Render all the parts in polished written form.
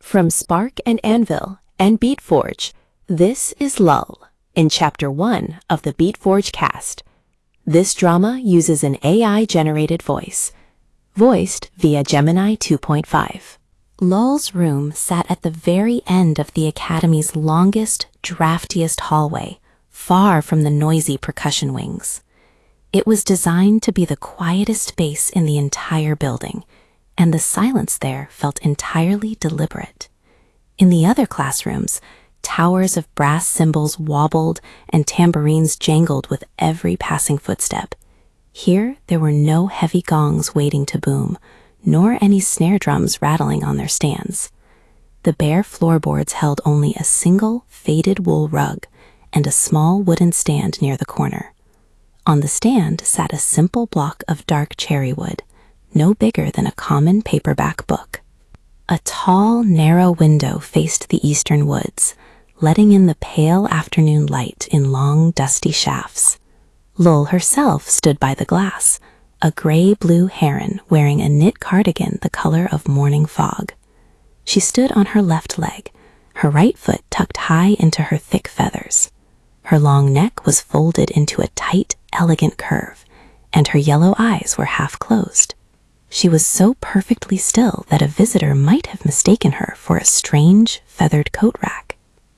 From Spark and Anvil and Beatforge, this is Lull in Chapter 1 of the Beatforge cast. This drama uses an AI-generated voice, voiced via Gemini 2.5. Lull's room sat at the very end of the Academy's longest, draftiest hallway, far from the noisy percussion wings. It was designed to be the quietest space in the entire building, and the silence there felt entirely deliberate. In the other classrooms, towers of brass cymbals wobbled and tambourines jangled with every passing footstep. Here, there were no heavy gongs waiting to boom, nor any snare drums rattling on their stands. The bare floorboards held only a single faded wool rug and a small wooden stand near the corner. On the stand sat a simple block of dark cherry wood, no bigger than a common paperback book. A tall, narrow window faced the eastern woods, letting in the pale afternoon light in long, dusty shafts. Lull herself stood by the glass, a gray-blue heron wearing a knit cardigan the color of morning fog. She stood on her left leg, her right foot tucked high into her thick feathers. Her long neck was folded into a tight, elegant curve, and her yellow eyes were half closed. She was so perfectly still that a visitor might have mistaken her for a strange, feathered coat rack.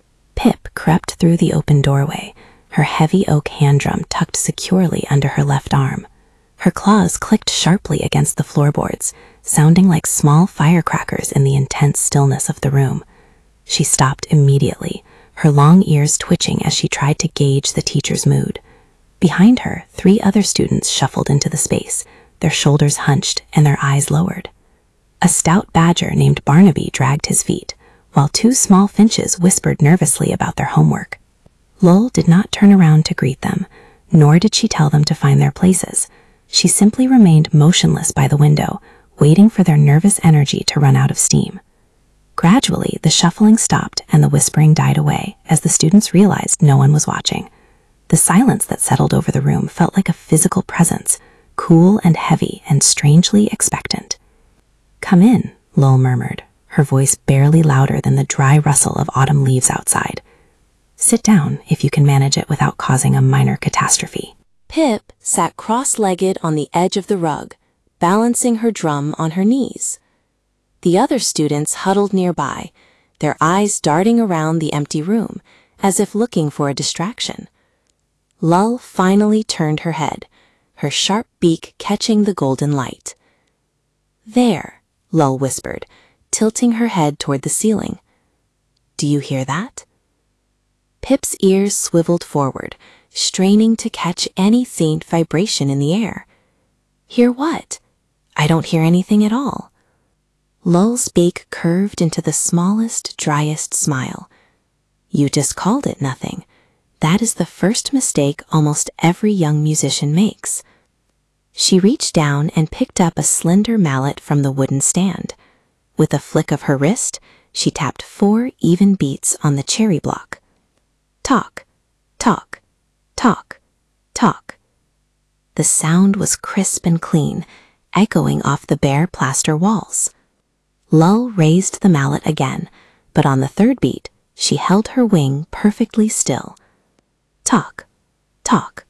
Pip crept through the open doorway, her heavy oak hand drum tucked securely under her left arm. Her claws clicked sharply against the floorboards, sounding like small firecrackers in the intense stillness of the room. She stopped immediately, her long ears twitching as she tried to gauge the teacher's mood. Behind her, 3 other students shuffled into the space, their shoulders hunched and their eyes lowered. A stout badger named Barnaby dragged his feet, while 2 small finches whispered nervously about their homework. Lull did not turn around to greet them, nor did she tell them to find their places. She simply remained motionless by the window, waiting for their nervous energy to run out of steam. Gradually, the shuffling stopped and the whispering died away as the students realized no one was watching. The silence that settled over the room felt like a physical presence, cool and heavy and strangely expectant. "Come in," Lull murmured, her voice barely louder than the dry rustle of autumn leaves outside. "Sit down if you can manage it without causing a minor catastrophe." Pip sat cross-legged on the edge of the rug, balancing her drum on her knees. The other students huddled nearby, their eyes darting around the empty room, as if looking for a distraction. Lull finally turned her head, her sharp beak catching the golden light. "There," Lull whispered, tilting her head toward the ceiling. "Do you hear that?" Pip's ears swiveled forward, straining to catch any faint vibration in the air. "Hear what? I don't hear anything at all." Lull's beak curved into the smallest, driest smile. "You just called it nothing. That is the first mistake almost every young musician makes." She reached down and picked up a slender mallet from the wooden stand. With a flick of her wrist, she tapped 4 even beats on the cherry block. Talk, talk, talk, talk. The sound was crisp and clean, echoing off the bare plaster walls. Lull raised the mallet again, but on the 3rd beat, she held her wing perfectly still. Talk, talk,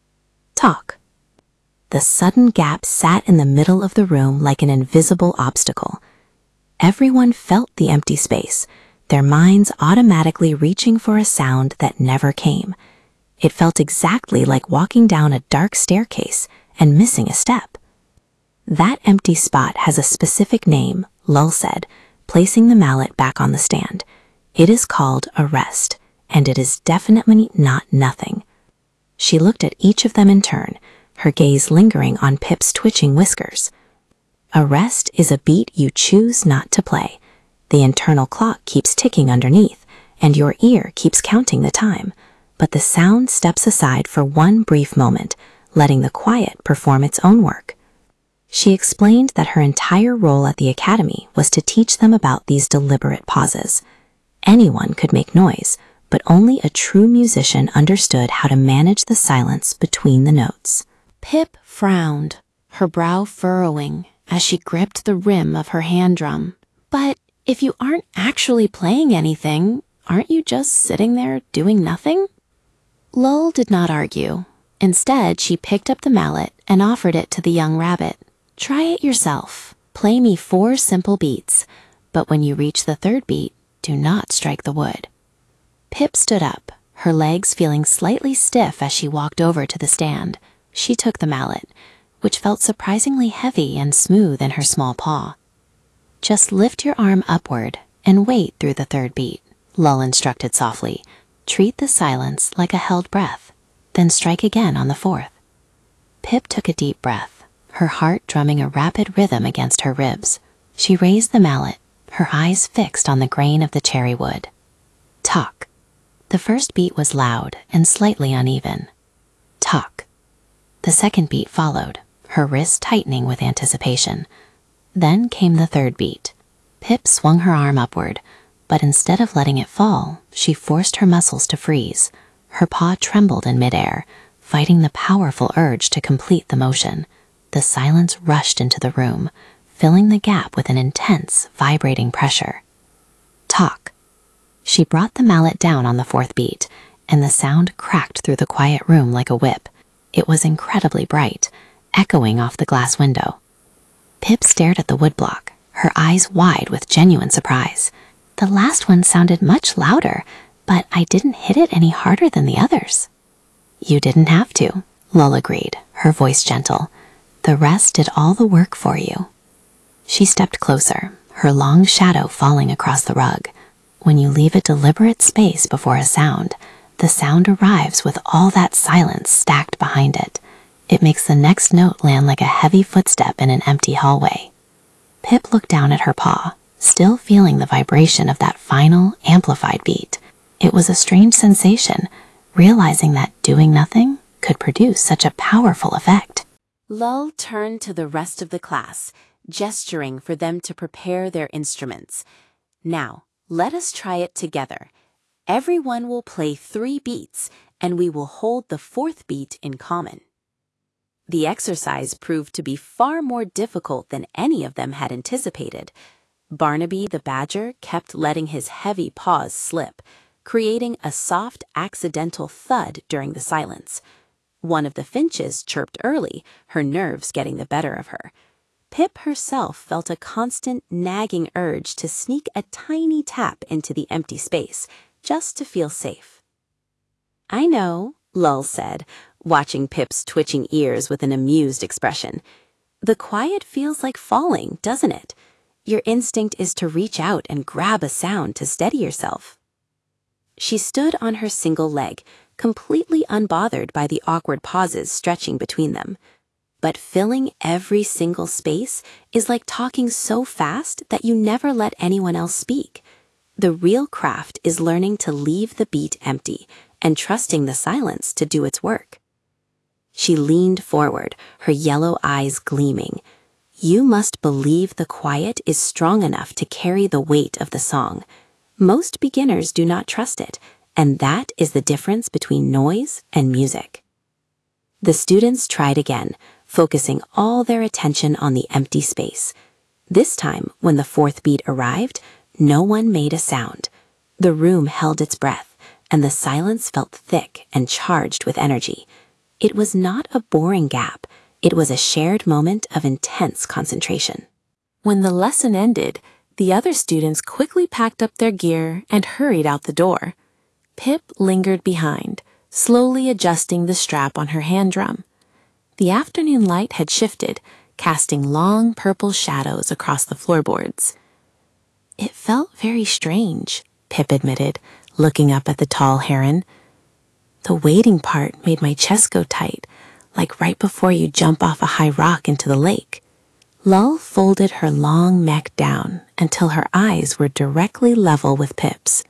talk. The sudden gap sat in the middle of the room like an invisible obstacle. Everyone felt the empty space, their minds automatically reaching for a sound that never came. It felt exactly like walking down a dark staircase and missing a step. "That empty spot has a specific name," Lull said, placing the mallet back on the stand. "It is called a rest, and it is definitely not nothing." She looked at each of them in turn, her gaze lingering on Pip's twitching whiskers. "A rest is a beat you choose not to play. The internal clock keeps ticking underneath, and your ear keeps counting the time, but the sound steps aside for one brief moment, letting the quiet perform its own work." She explained that her entire role at the Academy was to teach them about these deliberate pauses. Anyone could make noise, but only a true musician understood how to manage the silence between the notes. Pip frowned, her brow furrowing as she gripped the rim of her hand drum. "But If you aren't actually playing anything, aren't you just sitting there doing nothing? Lull did not argue. Instead, she picked up the mallet and offered it to the young rabbit. Try it yourself. Play me 4 simple beats, but when you reach the 3rd beat, do not strike the wood. Pip stood up, her legs feeling slightly stiff as she walked over to the stand. She took the mallet, which felt surprisingly heavy and smooth in her small paw. Just lift your arm upward and wait through the 3rd beat, Lull instructed softly. Treat the silence like a held breath, then strike again on the 4th. Pip took a deep breath, her heart drumming a rapid rhythm against her ribs. She raised the mallet, her eyes fixed on the grain of the cherry wood. Talk. The 1st beat was loud and slightly uneven. Talk. The 2nd beat followed, her wrist tightening with anticipation. Then came the 3rd beat. Pip swung her arm upward, but instead of letting it fall, she forced her muscles to freeze. Her paw trembled in midair, fighting the powerful urge to complete the motion. The silence rushed into the room, filling the gap with an intense, vibrating pressure. Talk. She brought the mallet down on the 4th beat, and the sound cracked through the quiet room like a whip. It was incredibly bright, echoing off the glass window. Pip stared at the woodblock, her eyes wide with genuine surprise. The last one sounded much louder, but I didn't hit it any harder than the others. You didn't have to, Lull agreed, her voice gentle. The rest did all the work for you. She stepped closer, her long shadow falling across the rug. When you leave a deliberate space before a sound, the sound arrives with all that silence stacked behind it. It makes the next note land like a heavy footstep in an empty hallway. Pip looked down at her paw, still feeling the vibration of that final, amplified beat. It was a strange sensation, realizing that doing nothing could produce such a powerful effect. Lull turned to the rest of the class, gesturing for them to prepare their instruments. Now, let us try it together. Everyone will play 3 beats, and we will hold the 4th beat in common. The exercise proved to be far more difficult than any of them had anticipated. Barnaby the badger kept letting his heavy paws slip, creating a soft, accidental thud during the silence. One of the finches chirped early, her nerves getting the better of her. Pip herself felt a constant, nagging urge to sneak a tiny tap into the empty space, just to feel safe. I know, Lull said, watching Pip's twitching ears with an amused expression. The quiet feels like falling, doesn't it? Your instinct is to reach out and grab a sound to steady yourself. She stood on her single leg, completely unbothered by the awkward pauses stretching between them. But filling every single space is like talking so fast that you never let anyone else speak. The real craft is learning to leave the beat empty and trusting the silence to do its work. She leaned forward, her yellow eyes gleaming. You must believe the quiet is strong enough to carry the weight of the song. Most beginners do not trust it, and that is the difference between noise and music. The students tried again, focusing all their attention on the empty space. This time, when the 4th beat arrived, no one made a sound. The room held its breath, and the silence felt thick and charged with energy. It was not a boring gap. It was a shared moment of intense concentration. When the lesson ended, the other students quickly packed up their gear and hurried out the door. Pip lingered behind, slowly adjusting the strap on her hand drum. The afternoon light had shifted, casting long purple shadows across the floorboards. It felt very strange, Pip admitted, looking up at the tall heron. The waiting part made my chest go tight, like right before you jump off a high rock into the lake. Lull folded her long neck down until her eyes were directly level with Pip's.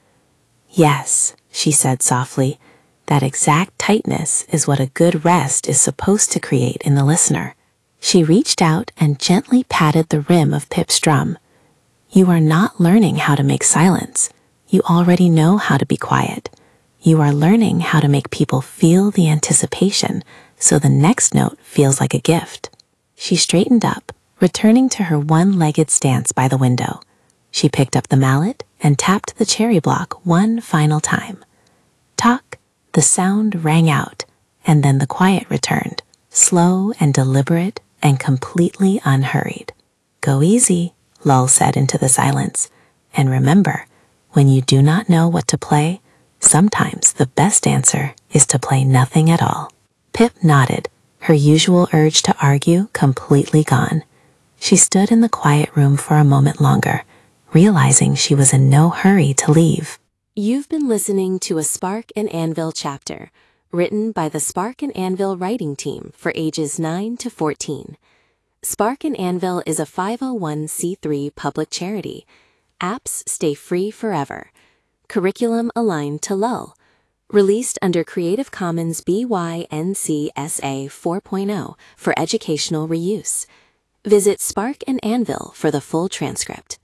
Yes, she said softly, that exact tightness is what a good rest is supposed to create in the listener. She reached out and gently patted the rim of Pip's drum. You are not learning how to make silence. You already know how to be quiet. You are learning how to make people feel the anticipation so the next note feels like a gift. She straightened up, returning to her one-legged stance by the window. She picked up the mallet and tapped the cherry block one final time. Tock, the sound rang out, and then the quiet returned, slow and deliberate and completely unhurried. Go easy, Lull said into the silence. And remember, when you do not know what to play, sometimes the best answer is to play nothing at all. Pip nodded, her usual urge to argue completely gone. She stood in the quiet room for a moment longer, realizing she was in no hurry to leave. You've been listening to a Spark and Anvil chapter, written by the Spark and Anvil writing team for ages 9 to 14. Spark and Anvil is a 501c3 public charity. Apps stay free forever. Curriculum aligned to Lull. Released under Creative Commons BY-NC-SA 4.0 for educational reuse. Visit Spark and Anvil for the full transcript.